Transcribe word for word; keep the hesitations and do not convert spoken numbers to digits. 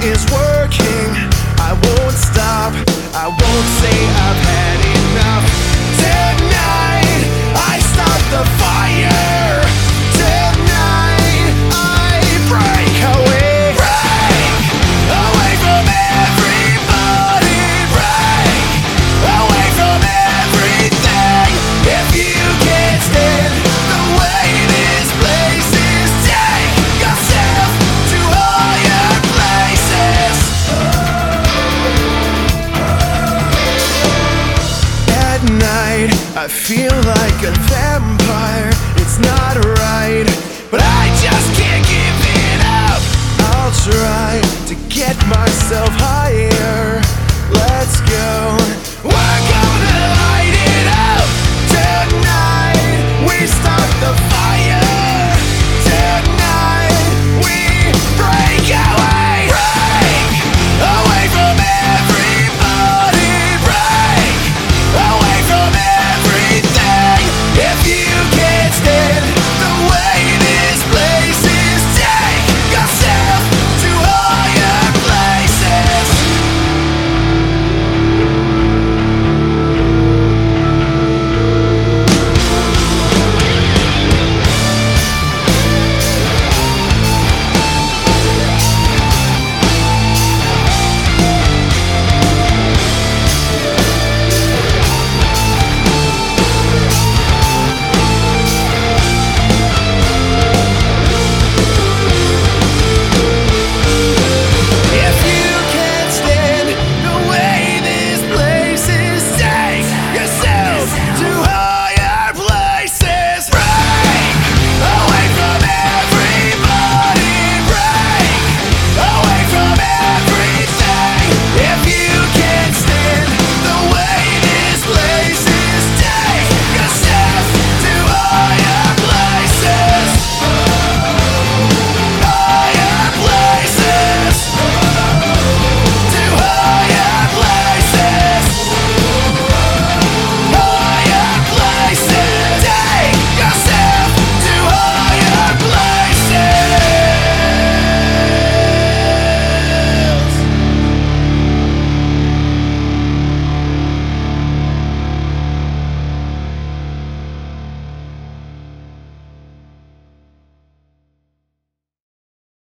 is working. I won't stop, I won't say I've had enough. Tonight, I start the fire. Tonight, I break away. Break away from everybody. Break away from everything. If you can't stand the way this place is, take yourself to higher places. At night, I feel like a vampire. It's not right, but I just can't give it up. I'll try to get myself high